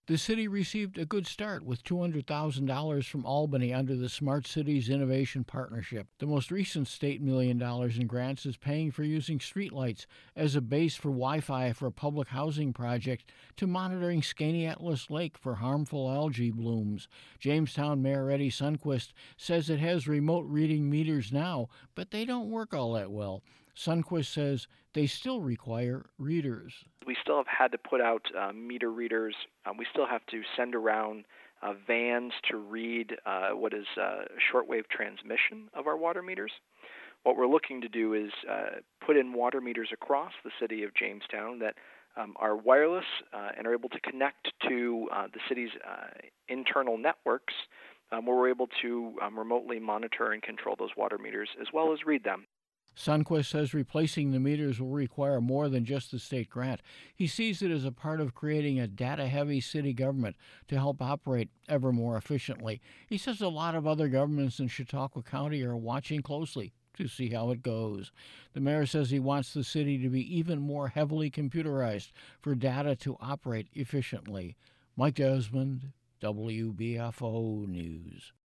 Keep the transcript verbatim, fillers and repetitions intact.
The city received a good start with two hundred thousand dollars from Albany under the Smart Cities Innovation Partnership. The most recent state million dollars in grants is paying for using streetlights as a base for Wi-Fi for a public housing project to monitoring Skaneateles Lake for harmful algae blooms. Jamestown Mayor Eddie Sundquist says it has remote reading meters now, but they don't work all that well. Sundquist says they still require readers. We still have had to put out uh, meter readers. Um, we still have to send around uh, vans to read uh, what is uh, shortwave transmission of our water meters. What we're looking to do is uh, put in water meters across the city of Jamestown that um, are wireless uh, and are able to connect to uh, the city's uh, internal networks, um, where we're able to um, remotely monitor and control those water meters as well as read them. Sundquist says replacing the meters will require more than just the state grant. He sees it as a part of creating a data-heavy city government to help operate ever more efficiently. He says a lot of other governments in Chautauqua County are watching closely to see how it goes. The mayor says he wants the city to be even more heavily computerized for data to operate efficiently. Mike Desmond, W B F O News.